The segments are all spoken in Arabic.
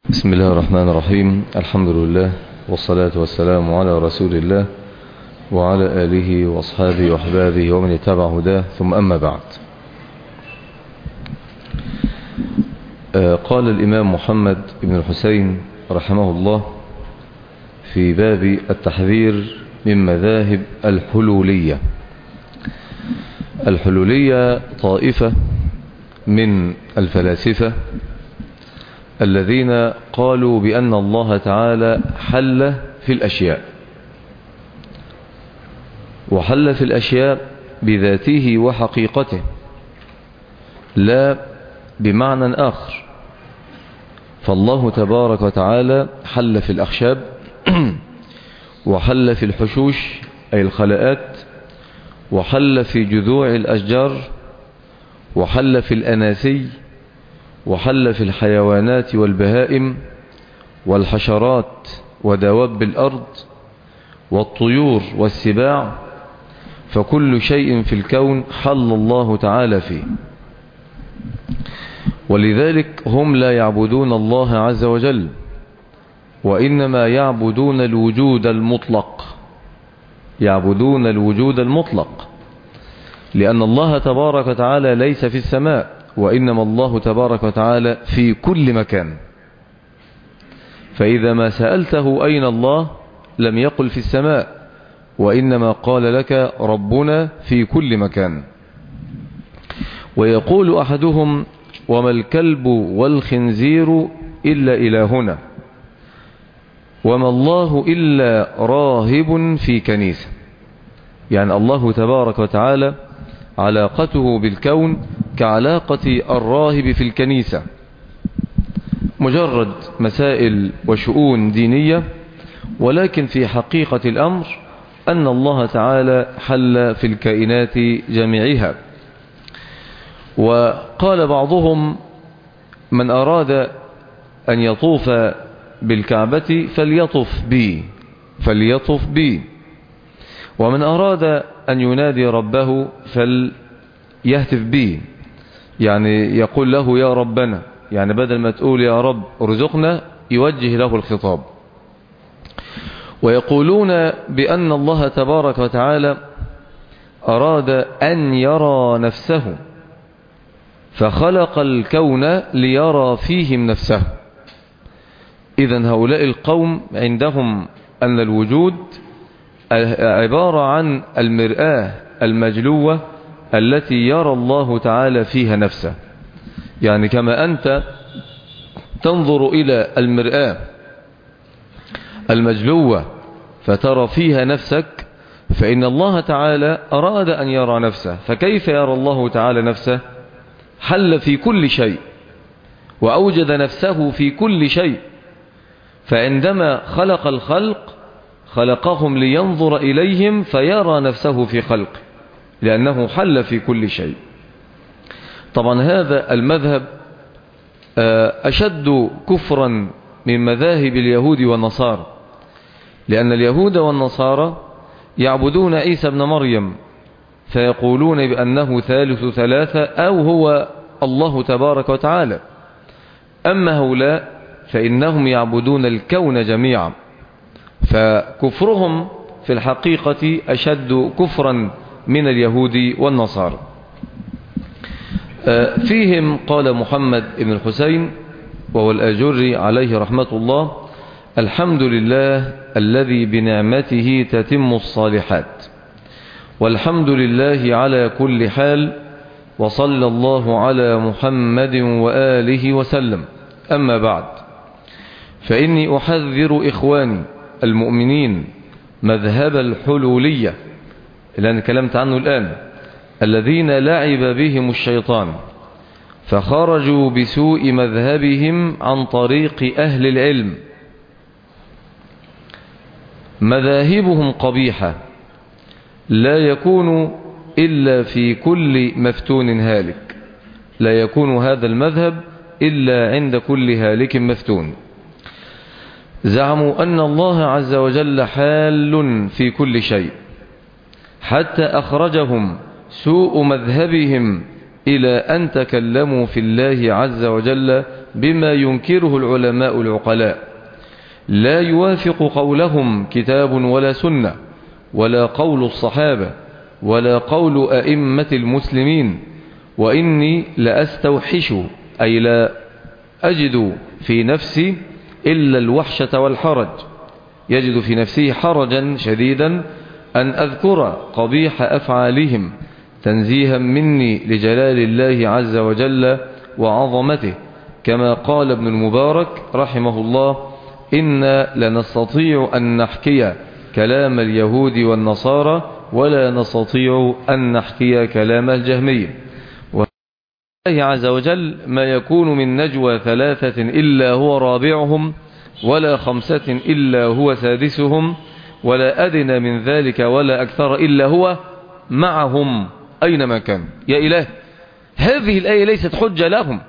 بسم الله الرحمن الرحيم. الحمد لله والصلاة والسلام على رسول الله وعلى آله وأصحابه وأحبابه ومن اتبع هداه، ثم أما بعد. قال الإمام محمد بن الحسين رحمه الله في باب التحذير من مذاهب الحلولية. الحلولية طائفة من الفلاسفة الذين قالوا بأن الله تعالى حل في الأشياء، وحل في الأشياء بذاته وحقيقته لا بمعنى آخر. فالله تبارك وتعالى حل في الأخشاب وحل في الحشوش أي الخلاءات، وحل في جذوع الأشجار، وحل في الأناسي، وحل في الحيوانات والبهائم والحشرات ودواب الأرض والطيور والسباع، فكل شيء في الكون حل الله تعالى فيه. ولذلك هم لا يعبدون الله عز وجل، وإنما يعبدون الوجود المطلق، يعبدون الوجود المطلق، لأن الله تبارك وتعالى ليس في السماء، وإنما الله تبارك وتعالى في كل مكان. فإذا ما سألته أين الله لم يقل في السماء، وإنما قال لك ربنا في كل مكان. ويقول أحدهم: وما الكلب والخنزير إلا إلهنا، وما الله إلا راهب في كنيسة. يعني الله تبارك وتعالى علاقته بالكون كعلاقة الراهب في الكنيسة، مجرد مسائل وشؤون دينية، ولكن في حقيقة الأمر أن الله تعالى حل في الكائنات جميعها. وقال بعضهم: من أراد أن يطوف بالكعبة فليطف بي، ومن أراد أن ينادي ربه فليهتف بي، يعني يقول له يا ربنا، يعني بدل ما تقول يا رب ارزقنا يوجه له الخطاب. ويقولون بأن الله تبارك وتعالى أراد أن يرى نفسه فخلق الكون ليرى فيهم نفسه. إذن هؤلاء القوم عندهم أن الوجود عبارة عن المرآة المجلوة التي يرى الله تعالى فيها نفسه. يعني كما أنت تنظر إلى المرآة المجلوة فترى فيها نفسك، فإن الله تعالى أراد أن يرى نفسه، فكيف يرى الله تعالى نفسه؟ حل في كل شيء وأوجد نفسه في كل شيء، فعندما خلق الخلق خلقهم لينظر إليهم فيرى نفسه في خلقه، لأنه حل في كل شيء. طبعا هذا المذهب أشد كفرا من مذاهب اليهود والنصارى، لأن اليهود والنصارى يعبدون عيسى ابن مريم فيقولون بأنه ثالث ثلاثة أو هو الله تبارك وتعالى. أما هؤلاء فإنهم يعبدون الكون جميعا، فكفرهم في الحقيقة أشد كفرا من اليهود والنصارى. فيهم قال محمد بن الحسين وهو الآجري عليه رحمة الله: الحمد لله الذي بنعمته تتم الصالحات، والحمد لله على كل حال، وصلى الله على محمد وآله وسلم. أما بعد، فإني أحذر إخواني المؤمنين مذهب الحلولية اللي أنا كلمت عنه الآن، الذين لعب بهم الشيطان فخرجوا بسوء مذهبهم عن طريق أهل العلم. مذاهبهم قبيحة لا يكون إلا في كل مفتون هالك، لا يكون هذا المذهب إلا عند كل هالك مفتون. زعموا أن الله عز وجل حال في كل شيء، حتى أخرجهم سوء مذهبهم إلى أن تكلموا في الله عز وجل بما ينكره العلماء العقلاء، لا يوافق قولهم كتاب ولا سنة ولا قول الصحابة ولا قول أئمة المسلمين، وإني لأستوحش أي لا أجد في نفسي إلا الوحشة والحرج، يجد في نفسه حرجا شديدا أن أذكر قبيح أفعالهم تنزيها مني لجلال الله عز وجل وعظمته، كما قال ابن المبارك رحمه الله: إنا لنستطيع أن نحكي كلام اليهود والنصارى ولا نستطيع أن نحكي كلام الجهمية. الله عز وجل ما يكون من نجوى ثلاثة إلا هو رابعهم ولا خمسة إلا هو سادسهم ولا أدنى من ذلك ولا أكثر إلا هو معهم أينما كان. يا إله، هذه الآية ليست حجة لهم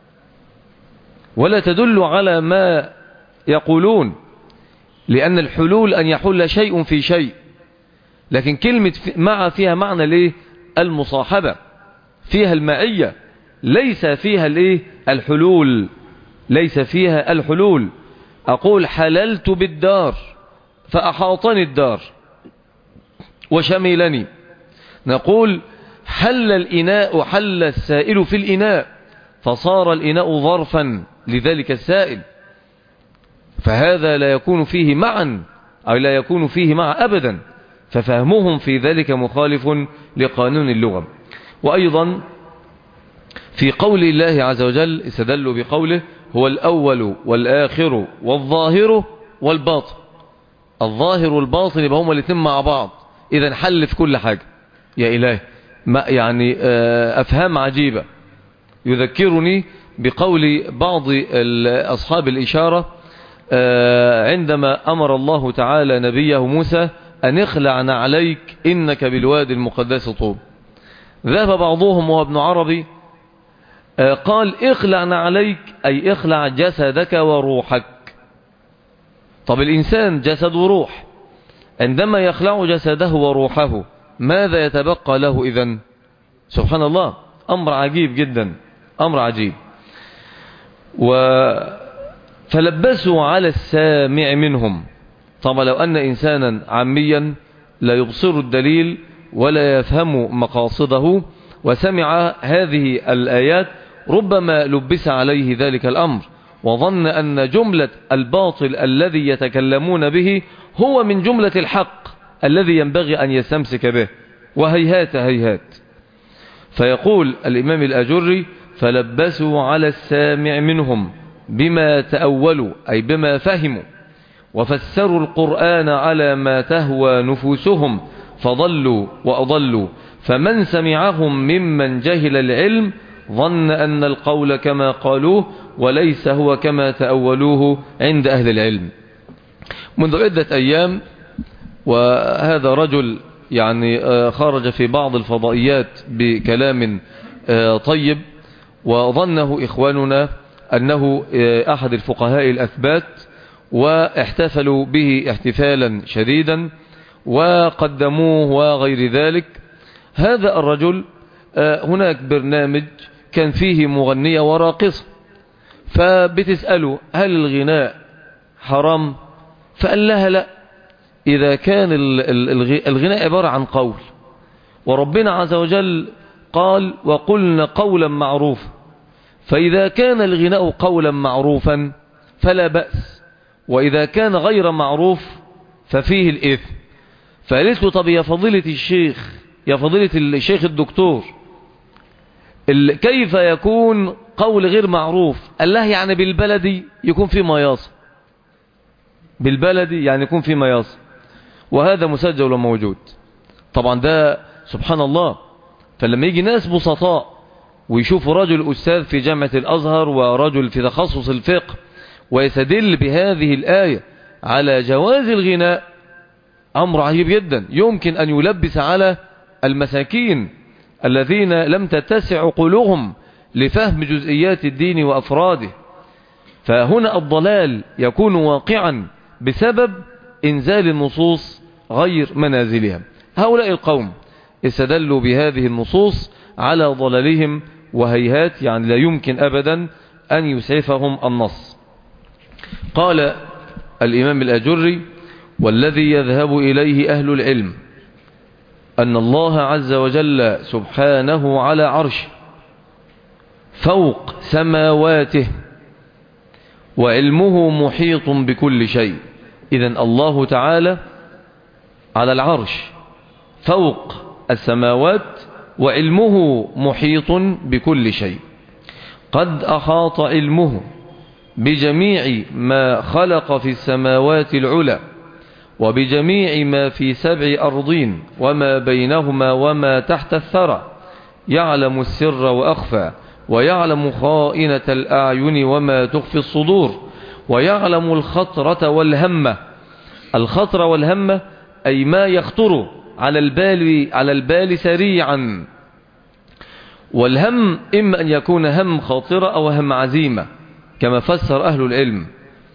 ولا تدل على ما يقولون، لأن الحلول أن يحل شيء في شيء، لكن كلمة مع فيها معنى ليه؟ المصاحبة، فيها المعية، ليس فيها الايه؟ الحلول، ليس فيها الحلول. أقول حللت بالدار فأحاطني الدار وشملني، نقول حل الإناء، حل السائل في الإناء فصار الإناء ظرفا لذلك السائل، فهذا لا يكون فيه معا أو لا يكون فيه مع أبدا، ففهمهم في ذلك مخالف لقانون اللغة. وأيضا في قول الله عز وجل استدلوا بقوله هو الأول والآخر والظاهر والباطن، الظاهر والباطن يبقى هما الاثنين مع بعض، إذا حل في كل حاجة. يا إلهي، يعني أفهام عجيبة. يذكرني بقول بعض أصحاب الإشارة عندما أمر الله تعالى نبيه موسى أن اخلع نعليك إنك بالواد المقدس طوب، ذهب بعضهم وهو ابن عربي قال اخلع نعليك أي اخلع جسدك وروحك. طب الإنسان جسد وروح، عندما يخلع جسده وروحه ماذا يتبقى له إذن؟ سبحان الله، أمر عجيب جدا، أمر عجيب. فلبسوا على السامع منهم. طبعا لو أن إنسانا عاميا لا يبصر الدليل ولا يفهم مقاصده وسمع هذه الآيات ربما لبس عليه ذلك الأمر وظن أن جملة الباطل الذي يتكلمون به هو من جملة الحق الذي ينبغي أن يستمسك به، وهيهات هيهات. فيقول الإمام الأجري فلبسوا على السامع منهم بما تأولوا أي بما فهموا، وفسروا القرآن على ما تهوى نفوسهم فضلوا وأضلوا، فمن سمعهم ممن جهل العلم ظن أن القول كما قالوه وليس هو كما تأولوه عند أهل العلم. منذ عدة أيام وهذا رجل يعني خرج في بعض الفضائيات بكلام طيب وظنه إخواننا أنه أحد الفقهاء الأثبات، واحتفلوا به احتفالا شديدا وقدموه وغير ذلك. هذا الرجل هناك برنامج كان فيه مغنية وراقصة، فبتسأله هل الغناء حرام؟ فقال لها لا، إذا كان الغناء عبارة عن قول، وربنا عز وجل قال وقلنا قولا معروفا، فإذا كان الغناء قولا معروفا فلا بأس، وإذا كان غير معروف ففيه الإثم. فقالت له طب يا فضيلة الشيخ، يا فضيلة الشيخ الدكتور، كيف يكون قول غير معروف؟ قال له يعني بالبلدي يكون فيه مياصة، بالبلدي يعني يكون فيه مياصة، وهذا مسجل وموجود. طبعا ده سبحان الله. فلما يجي ناس بسطاء ويشوفوا رجل أستاذ في جامعة الأزهر ورجل في تخصص الفقه ويستدل بهذه الآية على جواز الغناء، أمر عجيب جدا يمكن أن يلبس على المساكين الذين لم تتسع عقولهم لفهم جزئيات الدين وأفراده. فهنا الضلال يكون واقعا بسبب إنزال النصوص غير منازلها. هؤلاء القوم استدلوا بهذه النصوص على ضلالهم، وهيهات يعني لا يمكن أبدا أن يسعفهم النص. قال الإمام الأجري: والذي يذهب إليه أهل العلم أن الله عز وجل سبحانه على عرشه فوق سماواته وعلمه محيط بكل شيء. إذن الله تعالى على العرش فوق السماوات وعلمه محيط بكل شيء. قد أحاط علمه بجميع ما خلق في السماوات العلى وبجميع ما في 7 أرضين وما بينهما وما تحت الثرى، يعلم السر وأخفى، ويعلم خائنة الأعين وما تخفي الصدور، ويعلم الخطرة والهمة. الخطرة والهمة أي ما يخطر على البال سريعا. والهم إما أن يكون هم خاطرة أو هم عزيمة كما فسر أهل العلم.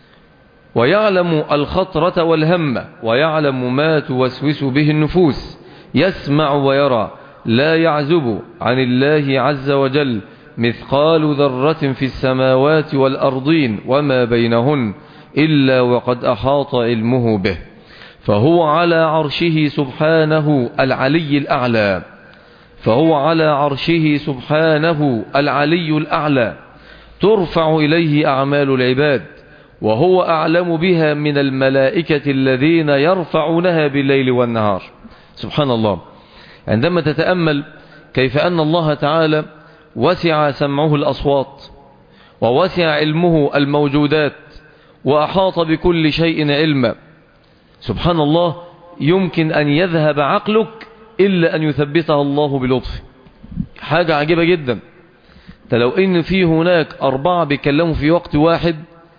ويعلم الخطرة والهمة، ويعلم ما توسوس به النفوس، يسمع ويرى، لا يعزب عن الله عز وجل مثقال ذرة في السماوات والأرضين وما بينهن إلا وقد أحاط علمه به. فهو على عرشه سبحانه العلي الأعلى، فهو على عرشه سبحانه العلي الأعلى، ترفع إليه أعمال العباد، وهو أعلم بها من الملائكة الذين يرفعونها بالليل والنهار. سبحان الله. عندما تتأمل كيف أن الله تعالى وسع سمعه الأصوات، ووسع علمه الموجودات، وأحاط بكل شيء علما، سبحان الله، يمكن أن يذهب عقلك إلا أن يثبتها الله بلطف. حاجة عجيبة جدا. لو إن في هناك 4 بيكلموا في وقت واحد،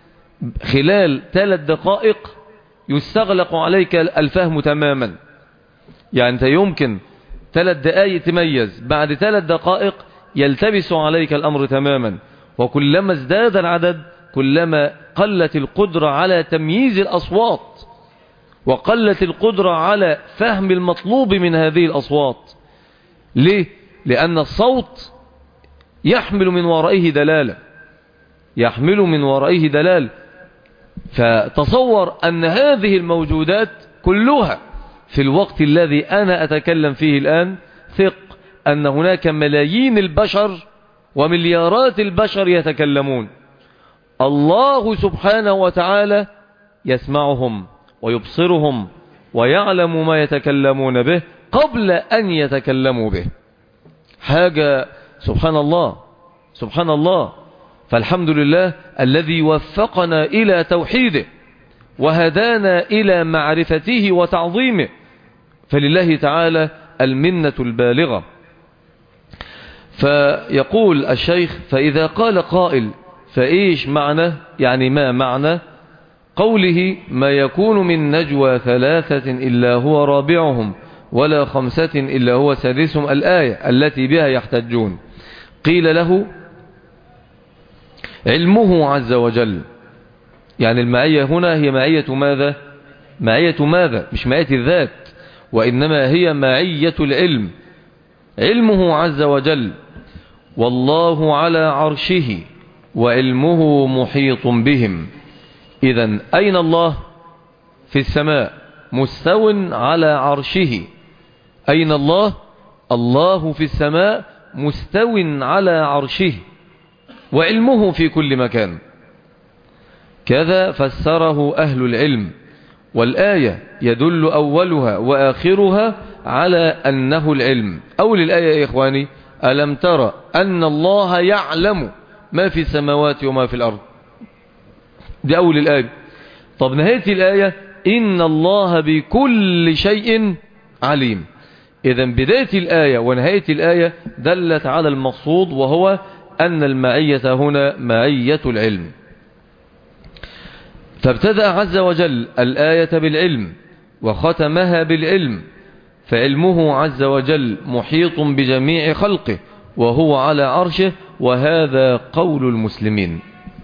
خلال 3 دقائق يستغلق عليك الفهم تماما. يعني أنت يمكن 3 دقائق تميز، بعد 3 دقائق يلتبس عليك الأمر تماما. وكلما ازداد العدد كلما قلت القدرة على تمييز الأصوات، وقلت القدرة على فهم المطلوب من هذه الأصوات. ليه؟ لأن الصوت يحمل من ورائه دلالة، يحمل من ورائه دلالة. فتصور أن هذه الموجودات كلها في الوقت الذي أنا أتكلم فيه الآن، ثق أن هناك ملايين البشر ومليارات البشر يتكلمون. الله سبحانه وتعالى يسمعهم ويبصرهم ويعلم ما يتكلمون به قبل أن يتكلموا به. حاجة سبحان الله، سبحان الله. فالحمد لله الذي وفقنا إلى توحيده وهدانا إلى معرفته وتعظيمه، فلله تعالى المنة البالغة. فيقول الشيخ: فإذا قال قائل فإيش معنى، يعني ما معنى قوله: ما يكون من نجوى 3 إلا هو رابعهم ولا 5 إلا هو سادسهم، الآية التي بها يحتجون. قيل له: علمه عز وجل. يعني المعية هنا هي معية ماذا؟ معية ماذا؟ مش معية الذات، وإنما هي معية العلم. علمه عز وجل، والله على عرشه وعلمه محيط بهم. إذن أين الله؟ في السماء مستو على عرشه. أين الله؟ الله في السماء مستو على عرشه وعلمه في كل مكان. كذا فسره أهل العلم. والآية يدل أولها وآخرها على أنه العلم. أول الآية يا إخواني: ألم ترى أن الله يعلم ما في السماوات وما في الأرض. دي أول الآية. طب نهاية الآية: إن الله بكل شيء عليم. إذن بداية الآية ونهاية الآية دلت على المقصود، وهو أن المعية هنا معية العلم. فابتدأ عز وجل الآية بالعلم وختمها بالعلم، فعلمه عز وجل محيط بجميع خلقه وهو على عرشه، وهذا قول المسلمين.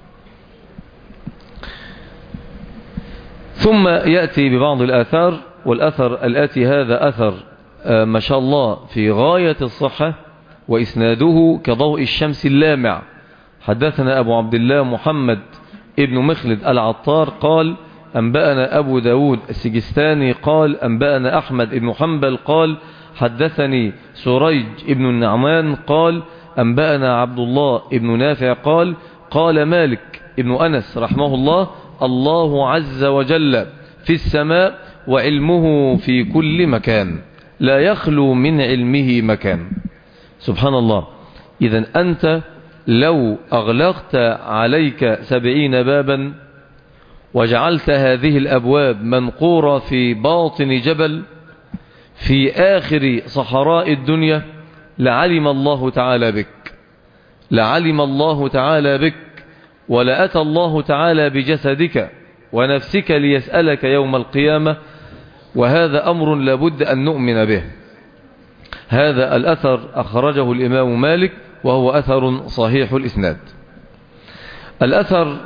ثم يأتي ببعض الآثار، والأثر الآتي هذا أثر ما شاء الله في غاية الصحة، وإسناده كضوء الشمس اللامع، حدثنا أبو عبد الله محمد ابن مخلد العطار قال أنبأنا أبو داود السجستاني قال أنبأنا أحمد ابن حنبل قال حدثني سريج ابن النعمان قال أنبأنا عبد الله ابن نافع قال قال مالك ابن أنس رحمه الله الله عز وجل في السماء وعلمه في كل مكان لا يخلو من علمه مكان. سبحان الله. إذن أنت لو أغلقت عليك 70 بابا وجعلت هذه الأبواب منقورة في باطن جبل في آخر صحراء الدنيا لعلم الله تعالى بك، لعلم الله تعالى بك، ولأتى الله تعالى بجسدك ونفسك ليسألك يوم القيامة. وهذا أمر لابد أن نؤمن به. هذا الأثر أخرجه الإمام مالك وهو أثر صحيح الإسناد. الأثر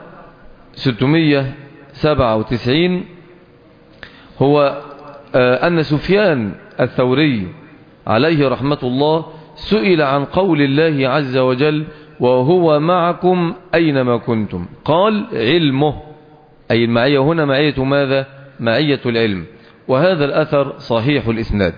697 هو أن سفيان الثوري عليه رحمة الله سئل عن قول الله عز وجل وهو معكم أينما كنتم، قال علمه، أي المعية هنا معية ماذا؟ معية العلم. وهذا الأثر صحيح الإسناد.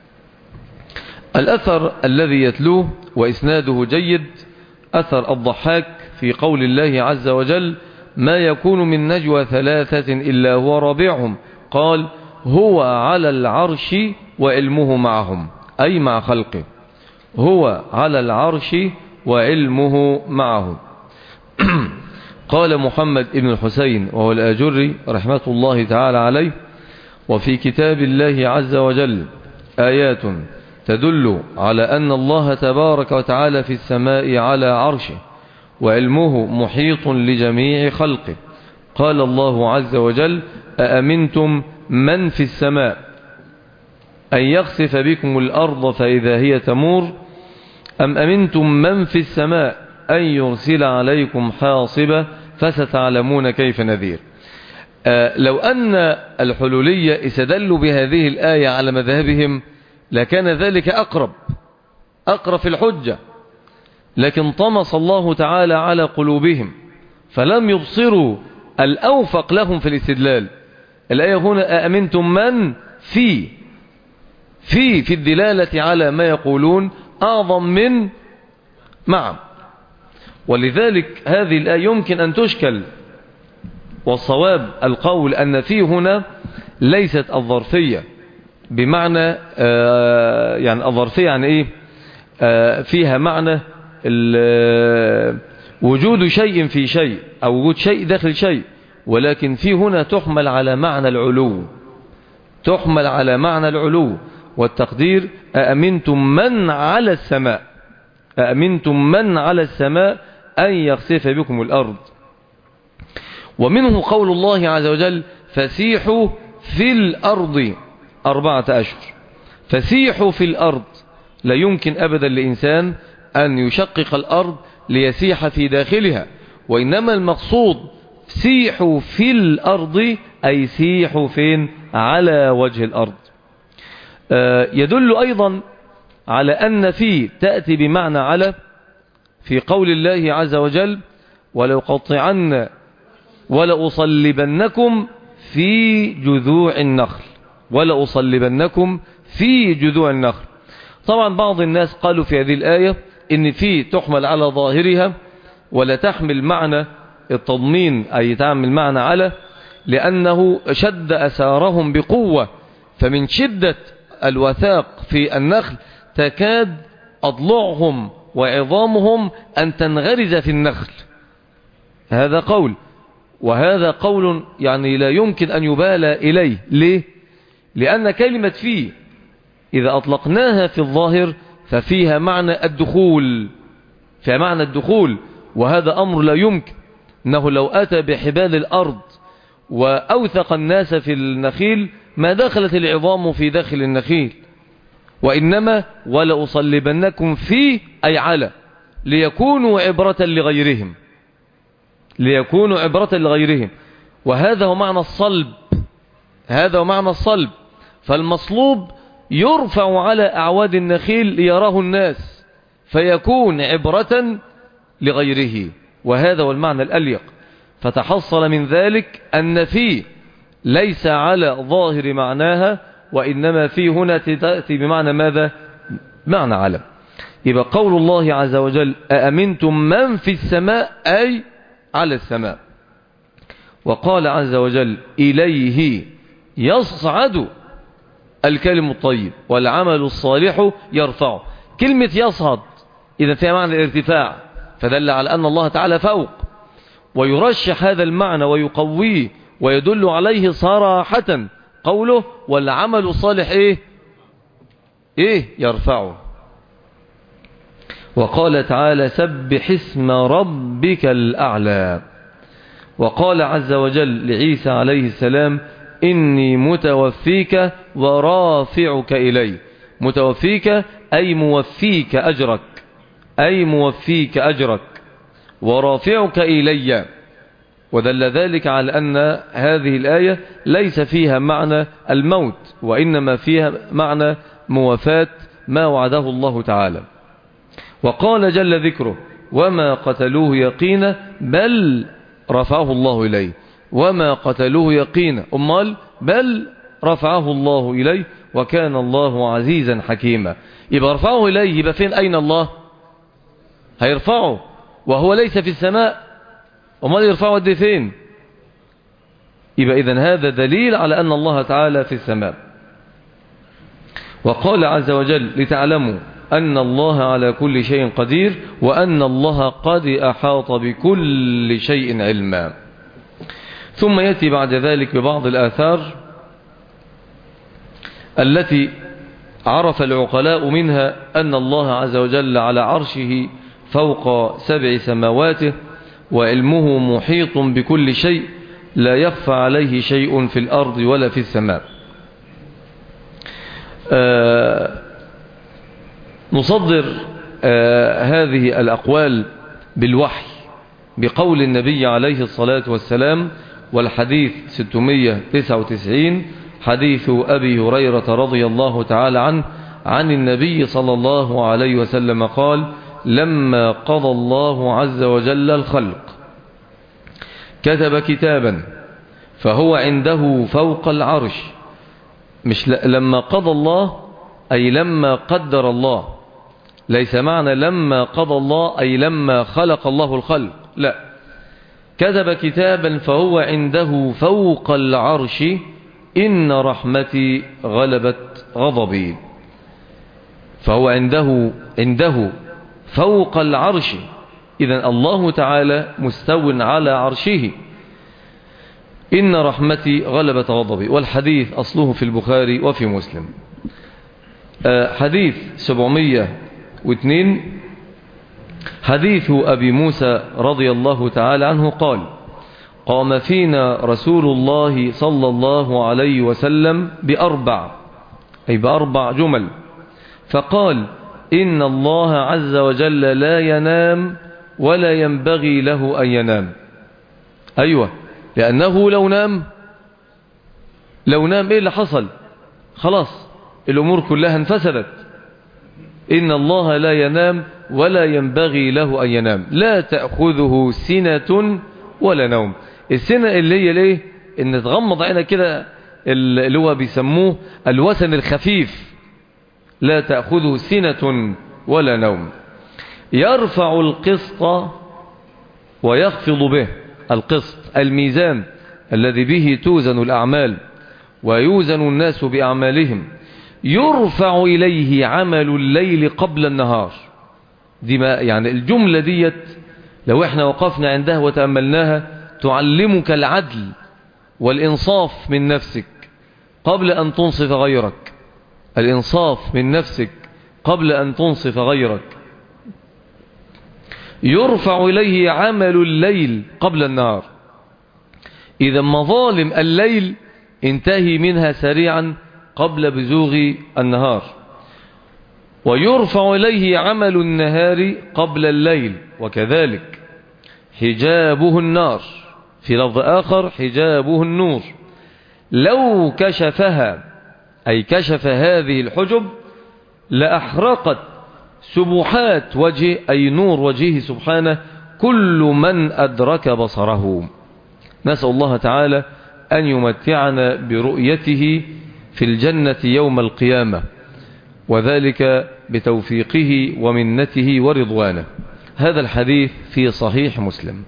الأثر الذي يتلوه وإسناده جيد أثر الضحاك في قول الله عز وجل ما يكون من نجوى 3 إلا هو رابعهم قال هو على العرش وعلمه معهم، أي مع خلقه، هو على العرش وعلمه معهم. قال محمد بن الحسين وهو الآجري رحمة الله تعالى عليه وفي كتاب الله عز وجل آيات تدل على أن الله تبارك وتعالى في السماء على عرشه وعلمه محيط لجميع خلقه. قال الله عز وجل أأمنتم من في السماء أن يخسف بكم الأرض فإذا هي تمور أم أمنتم من في السماء أن يرسل عليكم حاصبا فستعلمون كيف نذير. لو أن الحلولية استدلوا بهذه الآية على مذهبهم لكان ذلك أقرب في الحجة، لكن طمس الله تعالى على قلوبهم فلم يبصروا الأوفق لهم في الاستدلال. الآية هنا أأمنتم من في الدلالة على ما يقولون أعظم من مع، ولذلك هذه الآية يمكن أن تشكل، والصواب القول أن في هنا ليست الظرفية بمعنى يعني الظرفية يعني إيه؟ فيها معنى وجود شيء في شيء أو وجود شيء داخل شيء، ولكن في هنا تحمل على معنى العلو، تحمل على معنى العلو والتقدير أأمنتم من على السماء، أأمنتم من على السماء أن يخسف بكم الأرض. ومنه قول الله عز وجل فسيحوا في الأرض 4 أشهر. فسيحوا في الأرض، لا يمكن أبدا لإنسان أن يشقق الأرض ليسيح في داخلها، وإنما المقصود سيحوا في الأرض أي سيحوا فين؟ على وجه الأرض. يدل أيضا على أن في تأتي بمعنى على في قول الله عز وجل ولأقطعن ولأصلبنكم في جذوع النخل، ولأصلبنكم في جذوع النخل. طبعا بعض الناس قالوا في هذه الآية إن في تحمل على ظاهرها ولا تحمل معنى التضمين أي تعمل معنى على، لأنه شد أسارهم بقوة، فمن شدة الوثاق في النخل تكاد أضلعهم وعظامهم أن تنغرز في النخل. هذا قول، وهذا قول يعني لا يمكن أن يبالى إليه. ليه؟ لأن كلمة فيه إذا أطلقناها في الظاهر ففيها معنى الدخول، فيها معنى الدخول، وهذا أمر لا يمكن. إنه لو أتى بحبال الأرض وأوثق الناس في النخيل ما دخلت العظام في داخل النخيل، وإنما ولأصلبنكم فيه أي على، ليكونوا عبرة لغيرهم، ليكونوا عبرة لغيرهم. وهذا هو معنى الصلب، هذا هو معنى الصلب. فالمصلوب يرفع على أعواد النخيل ليراه الناس فيكون عبرة لغيره. وهذا هو المعنى الأليق. فتحصل من ذلك أن فيه ليس على ظاهر معناها، وإنما فيه هنا تأتي بمعنى ماذا؟ معنى علم. يبقى قول الله عز وجل أأمنتم من في السماء أي على السماء. وقال عز وجل إليه يصعد الكلم الطيب والعمل الصالح يرفعه. كلمة يصعد إذا فيها معنى الارتفاع، فدل على أن الله تعالى فوق، ويرشح هذا المعنى ويقويه ويدل عليه صراحة قوله والعمل الصالح يرفعه. وقال تعالى سبح اسم ربك الأعلى. وقال عز وجل لعيسى عليه السلام إني متوفيك ورافعك إلي. متوفيك أي موفيك أجرك، أي موفيك أجرك، ورافعك إلي. ودل ذلك على أن هذه الآية ليس فيها معنى الموت، وإنما فيها معنى موافاة ما وعده الله تعالى. وقال جل ذكره وما قتلوه يقينا بل رفعه الله إليه. وما قتلوه يقينا أمال بل رفعه الله إليه وكان الله عزيزا حكيما. يبقى رفعه إليه، يبقى فين؟ أين الله؟ هيرفعه وهو ليس في السماء، أمال يرفعه قد فين؟ يبقى إذن هذا دليل على أن الله تعالى في السماء. وقال عز وجل لتعلموا أن الله على كل شيء قدير وأن الله قد أحاط بكل شيء علما. ثم يأتي بعد ذلك ببعض الآثار التي عرف العقلاء منها أن الله عز وجل على عرشه فوق 7 سماواته، وعلمه محيط بكل شيء لا يخفى عليه شيء في الأرض ولا في السماء. نصدر هذه الأقوال بالوحي بقول النبي عليه الصلاة والسلام، والحديث 699 حديث أبي هريرة رضي الله تعالى عنه عن النبي صلى الله عليه وسلم قال لما قضى الله عز وجل الخلق كتب كتابا فهو عنده فوق العرش. مش لما قضى الله أي لما قدر الله، ليس معنى لما قضى الله أي لما خلق الله الخلق، لا، كتب كتابا فهو عنده فوق العرش إن رحمتي غلبت غضبي. فهو عنده فوق العرش، إذن الله تعالى مستو على عرشه. إن رحمتي غلبت غضبي. والحديث أصله في البخاري وفي مسلم. حديث 702 حديث أبي موسى رضي الله تعالى عنه قال قام فينا رسول الله صلى الله عليه وسلم بأربع جمل، فقال إن الله عز وجل لا ينام ولا ينبغي له أن ينام. أيوة، لأنه لو نام إيه اللي حصل؟ خلاص الأمور كلها انفسدت. إن الله لا ينام ولا ينبغي له أن ينام، لا تأخذه سنة ولا نوم. السنة اللي هي ليه؟ إن تغمض عينك كده، اللي هو بيسموه الوسن الخفيف. لا تأخذه سنة ولا نوم. يرفع القسط ويخفض به. القسط الميزان الذي به توزن الأعمال ويوزن الناس بأعمالهم. يرفع إليه عمل الليل قبل النهار. دي ما يعني الجملة ديت لو احنا وقفنا عندها وتأملناها تعلمك العدل والإنصاف من نفسك قبل أن تنصف غيرك. الإنصاف من نفسك قبل أن تنصف غيرك. يرفع إليه عمل الليل قبل النهار. إذا مظالم الليل انتهي منها سريعا قبل بزوغ النهار. ويرفع إليه عمل النهار قبل الليل، وكذلك حجابه النار، في لفظ آخر حجابه النور. لو كشفها أي كشف هذه الحجب لأحرقت سبحات وجه أي نور وجهه سبحانه كل من أدرك بصره. نسأل الله تعالى أن يمتعنا برؤيته في الجنة يوم القيامة، وذلك بتوفيقه ومنته ورضوانه. هذا الحديث في صحيح مسلم.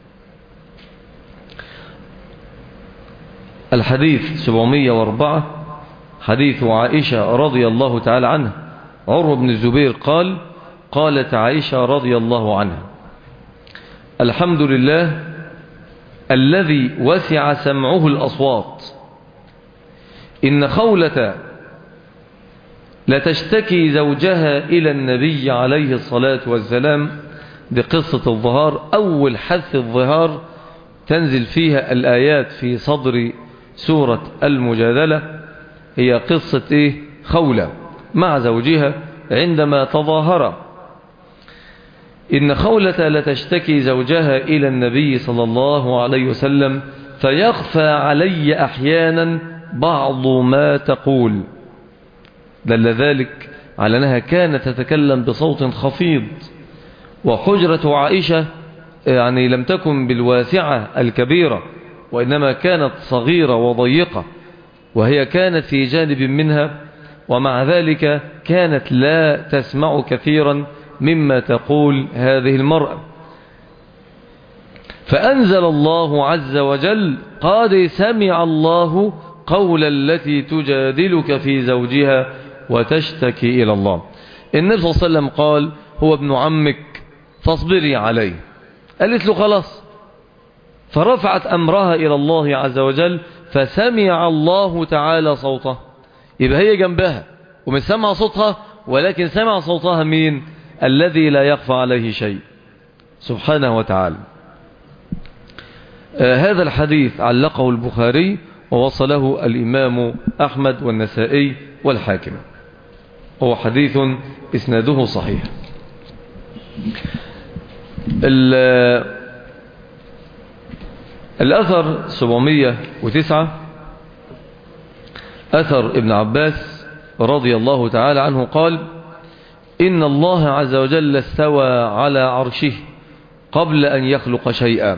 الحديث 704 حديث عائشة رضي الله تعالى عنها. عروة بن الزبير قال: قالت عائشة رضي الله عنها: الحمد لله الذي وسع سمعه الأصوات، إن خولة لتشتكي زوجها إلى النبي عليه الصلاة والسلام. دي قصة الظهار، أول حث الظهار تنزل فيها الآيات في صدر سورة المجادلة، هي قصة خولة مع زوجها عندما تظاهر. إن خولة لتشتكي زوجها إلى النبي صلى الله عليه وسلم فيخفى علي أحيانا بعض ما تقول. دل ذلك على أنها كانت تتكلم بصوت خفيض، وحجرة عائشة يعني لم تكن بالواسعة الكبيرة، وإنما كانت صغيرة وضيقة، وهي كانت في جانب منها، ومع ذلك كانت لا تسمع كثيرا مما تقول هذه المرأة. فأنزل الله عز وجل: قد سمع الله قول التي تجادلك في زوجها وتشتكي إلى الله. النبي صلى الله عليه وسلم قال: هو ابن عمك فاصبري عليه. قالت له خلاص، فرفعت أمرها إلى الله عز وجل فسمع الله تعالى صوته. يبقى هي جنبها ومش سمع صوتها، ولكن سمع صوتها مين؟ الذي لا يخفى عليه شيء سبحانه وتعالى. هذا الحديث علقه البخاري ووصله الإمام أحمد والنسائي والحاكم، هو حديث إسناده صحيح. الأثر 709 أثر ابن عباس رضي الله تعالى عنه قال: إن الله عز وجل استوى على عرشه قبل أن يخلق شيئا،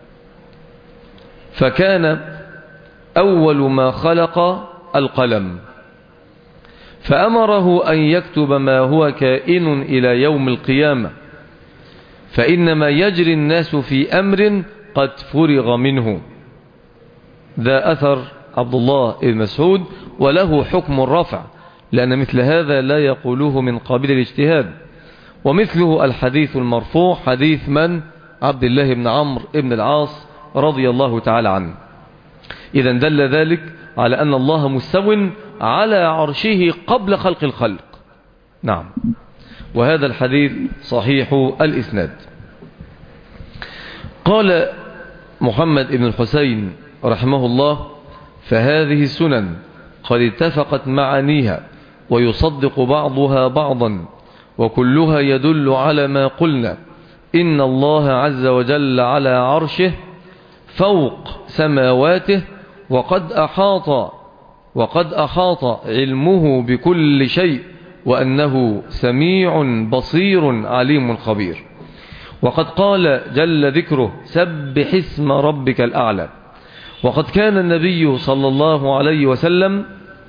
فكان أول ما خلق القلم، فأمره أن يكتب ما هو كائن إلى يوم القيامة، فإنما يجري الناس في أمر قد فرغ منه. ذا أثر عبد الله بن مسعود، وله حكم الرفع، لأن مثل هذا لا يقوله من قابل الاجتهاد. ومثله الحديث المرفوع حديث من؟ عبد الله بن عمرو بن العاص رضي الله تعالى عنه. إذن دل ذلك على أن الله مستو على عرشه قبل خلق الخلق. نعم، وهذا الحديث صحيح الإسناد. قال محمد بن الحسين رحمه الله: فهذه السنن قد اتفقت معانيها ويصدق بعضها بعضا، وكلها يدل على ما قلنا: إن الله عز وجل على عرشه فوق سماواته، وقد أحاط علمه بكل شيء، وأنه سميع بصير عليم خبير. وقد قال جل ذكره: سبح اسم ربك الأعلى. وقد كان النبي صلى الله عليه وسلم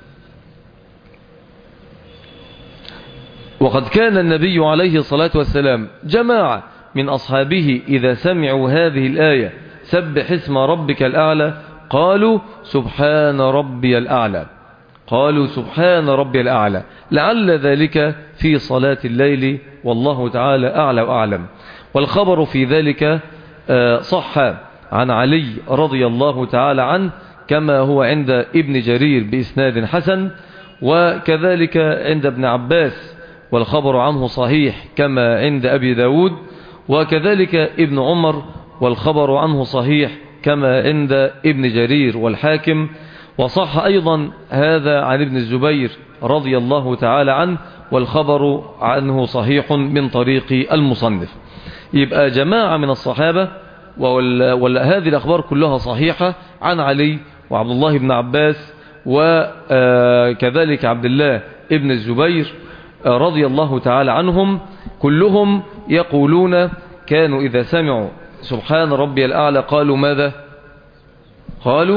عليه الصلاة والسلام جماعة من أصحابه إذا سمعوا هذه الآية سبح اسم ربك الأعلى قالوا سبحان ربي الأعلى، قالوا سبحان ربي الأعلى، لعل ذلك في صلاة الليل، والله تعالى أعلى وأعلم. والخبر في ذلك صح عن علي رضي الله تعالى عنه، كما هو عند ابن جرير بإسناد حسن، وكذلك عند ابن عباس والخبر عنه صحيح كما عند أبي داود، وكذلك ابن عمر والخبر عنه صحيح كما عند ابن جرير والحاكم. وصح أيضا هذا عن ابن الزبير رضي الله تعالى عنه، والخبر عنه صحيح من طريق المصنف. يبقى جماعة من الصحابة، وهذه الأخبار كلها صحيحة عن علي وعبد الله بن عباس وكذلك عبد الله ابن الزبير رضي الله تعالى عنهم، كلهم يقولون كانوا إذا سمعوا سبحان ربي الأعلى قالوا ماذا؟ قالوا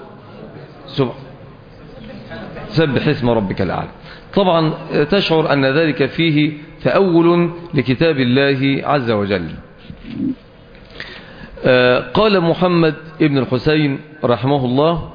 سبح اسم ربك الأعلى. طبعا تشعر أن ذلك فيه تأول لكتاب الله عز وجل. قال محمد ابن الحسين رحمه الله: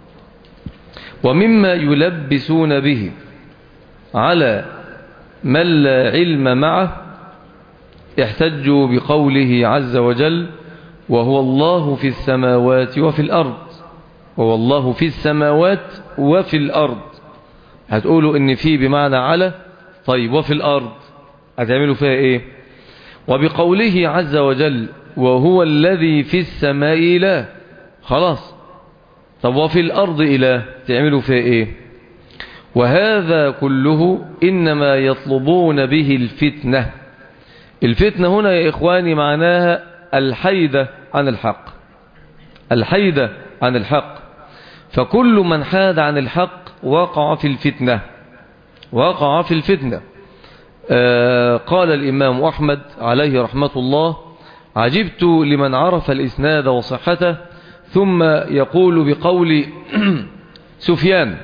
ومما يلبسون به على من لا علم معه احتجوا بقوله عز وجل: وهو الله في السماوات وفي الأرض. وهو الله في السماوات وفي الأرض. هتقولوا ان في بمعنى على، طيب وفي الأرض هتعملوا فيها ايه؟ وبقوله عز وجل: وهو الذي في السماء إله. خلاص. طب وفي الأرض إله تعملوا فيها ايه؟ وهذا كله إنما يطلبون به الفتنة. الفتنة هنا يا إخواني معناها الحيدة عن الحق. الحيدة عن الحق. فكل من حاد عن الحق وقع في الفتنة. وقع في الفتنة. قال الإمام أحمد عليه رحمة الله: عجبت لمن عرف الإسناد وصحته ثم يقول بقول سفيان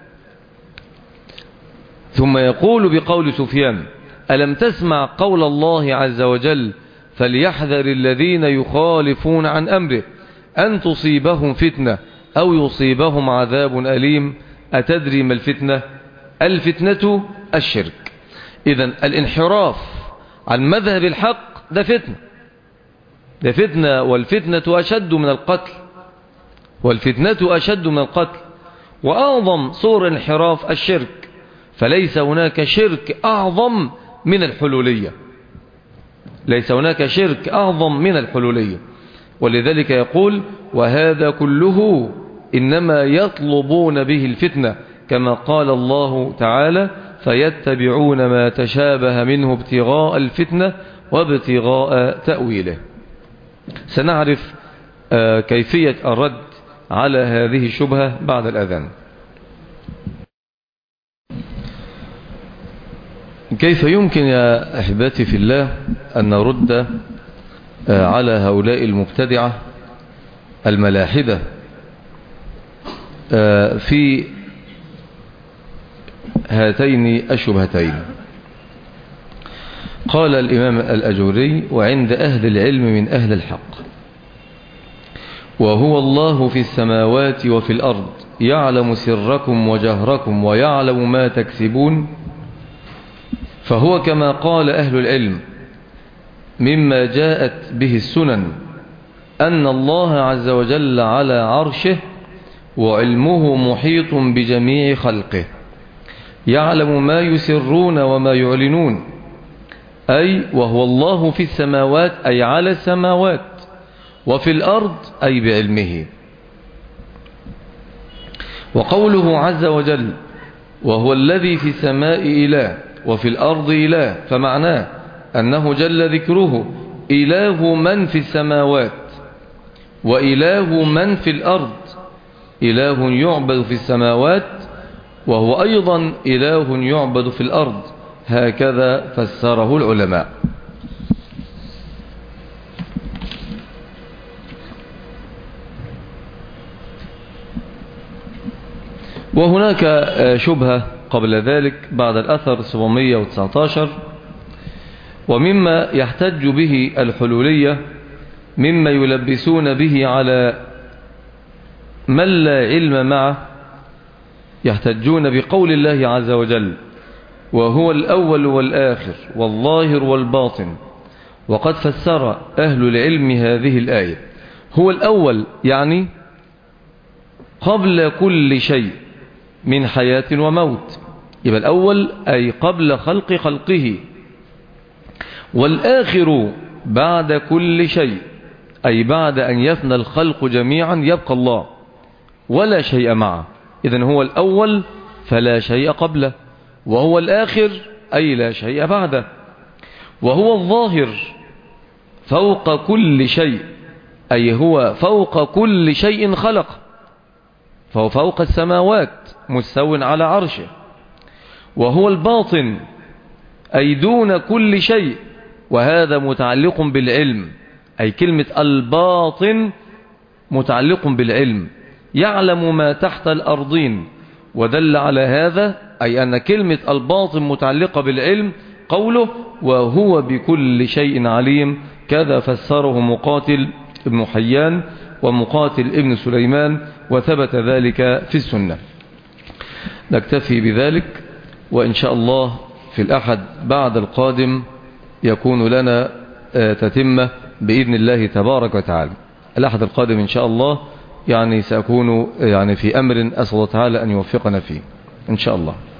ألم تسمع قول الله عز وجل: فليحذر الذين يخالفون عن أمره أن تصيبهم فتنة أو يصيبهم عذاب أليم. أتدري ما الفتنة؟ الفتنة الشرك. إذن الانحراف عن مذهب الحق ده فتنة. ده فتنة، والفتنة أشد من القتل. والفتنة أشد من القتل. وأعظم صور انحراف الشرك. فليس هناك شرك أعظم من الحلولية. ليس هناك شرك أعظم من الحلولية. ولذلك يقول: وهذا كله إنما يطلبون به الفتنة، كما قال الله تعالى: فيتبعون ما تشابه منه ابتغاء الفتنة وابتغاء تأويله. سنعرف كيفية الرد على هذه الشبهة بعد الأذان. كيف يمكن يا أحبتي في الله أن نرد على هؤلاء المبتدعة الملاحدة في هاتين الشبهتين؟ قال الإمام الأجوري: وعند أهل العلم من أهل الحق: وهو الله في السماوات وفي الأرض يعلم سركم وجهركم ويعلم ما تكسبون. فهو كما قال أهل العلم مما جاءت به السنن أن الله عز وجل على عرشه وعلمه محيط بجميع خلقه، يعلم ما يسرون وما يعلنون. أي وهو الله في السماوات أي على السماوات، وفي الأرض أي بعلمه. وقوله عز وجل: وهو الذي في السماء إله وفي الأرض إله، فمعناه أنه جل ذكره إله من في السماوات وإله من في الأرض. إله يعبد في السماوات وهو أيضا إله يعبد في الأرض. هكذا فسره العلماء. وهناك شبهة قبل ذلك بعد الأثر 719: ومما يحتج به الحلولية مما يلبسون به على من لا علم معه، يحتجون بقول الله عز وجل: وهو الأول والآخر والظاهر والباطن. وقد فسر أهل العلم هذه الآية: هو الأول يعني قبل كل شيء من حياة وموت، يبقى الأول أي قبل خلقه. والآخر بعد كل شيء أي بعد أن يفنى الخلق جميعا يبقى الله ولا شيء معه. إذن هو الأول فلا شيء قبله، وهو الآخر أي لا شيء بعده. وهو الظاهر فوق كل شيء أي هو فوق كل شيء خلق، فهو فوق السماوات مستو على عرشه. وهو الباطن أي دون كل شيء، وهذا متعلق بالعلم، أي كلمة الباطن متعلق بالعلم، يعلم ما تحت الأرضين. ودل على هذا أي أن كلمة الباطن متعلقة بالعلم قوله وهو بكل شيء عليم، كذا فسره مقاتل ابن حيان ومقاتل ابن سليمان، وثبت ذلك في السنة. نكتفي بذلك، وإن شاء الله في الأحد بعد القادم يكون لنا تتمة بإذن الله تبارك وتعالى. الأحد القادم إن شاء الله يعني سأكون في أمر أسأل الله تعالى أن يوفقنا فيه إن شاء الله.